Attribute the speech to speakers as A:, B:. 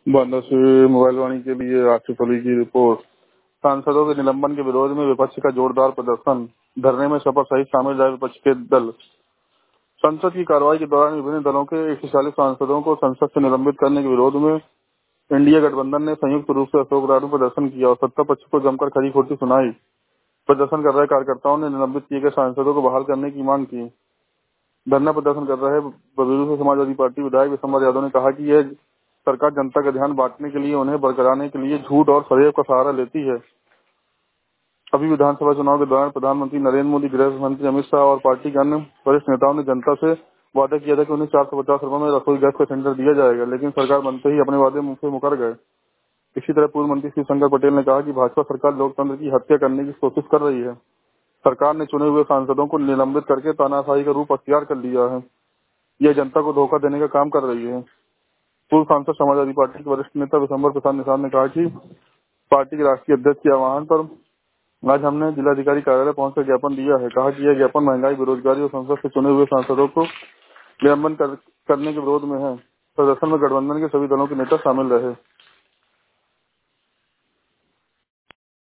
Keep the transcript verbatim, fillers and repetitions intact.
A: बांदा से मोबाइल वाणी के लिए आसिफ अली की रिपोर्ट। सांसदों के निलंबन के विरोध में विपक्ष का जोरदार प्रदर्शन, धरने में सपा सहित शामिल रहे विपक्ष के दल। संसद की कार्रवाई के दौरान विभिन्न दलों के एक सौ चालीस सांसदों को संसद से निलंबित करने के विरोध में इंडिया गठबंधन ने संयुक्त रूप से अशोक में प्रदर्शन किया और सत्ता पक्ष को जमकर खरी खोटी सुनाई। प्रदर्शन कर रहे कार्यकर्ताओं ने निलंबित किए गए सांसदों को बहाल करने की मांग की। धरना प्रदर्शन कर रहे बबीरू से समाजवादी पार्टी विधायक विशंबर यादव ने कहा कि यह सरकार जनता का ध्यान बांटने के लिए, उन्हें बरकराने के लिए झूठ और फरेब का सहारा लेती है। अभी विधानसभा चुनाव के दौरान प्रधानमंत्री नरेंद्र मोदी, गृह मंत्री अमित शाह और पार्टी के अन्य वरिष्ठ नेताओं ने जनता से वादा किया था कि उन्हें चार सौ पचास रुपए में रसोई गैस का सिलेंडर दिया जाएगा, लेकिन सरकार बनते ही अपने वादे मुंह से मुकर गए। इसी तरह पूर्व मंत्री शिवशंकर पटेल ने कहा कि भाजपा सरकार लोकतंत्र की हत्या करने की कोशिश कर रही है। सरकार ने चुने हुए सांसदों को निलंबित करके तानाशाही का रूप अख्तियार कर लिया है। यह जनता को धोखा देने का काम कर रही है। पूर्व सांसद समाजवादी पार्टी के वरिष्ठ नेता विशंबर प्रसाद निषाद ने कहा कि पार्टी के राष्ट्रीय अध्यक्ष के आह्वान पर आज हमने जिलाधिकारी कार्यालय पहुंचकर ज्ञापन दिया है। कहा कि यह ज्ञापन महंगाई, बेरोजगारी और संसद से चुने हुए सांसदों को निलंबन कर, करने के विरोध में है। प्रदर्शन में गठबंधन के सभी दलों के नेता शामिल रहे।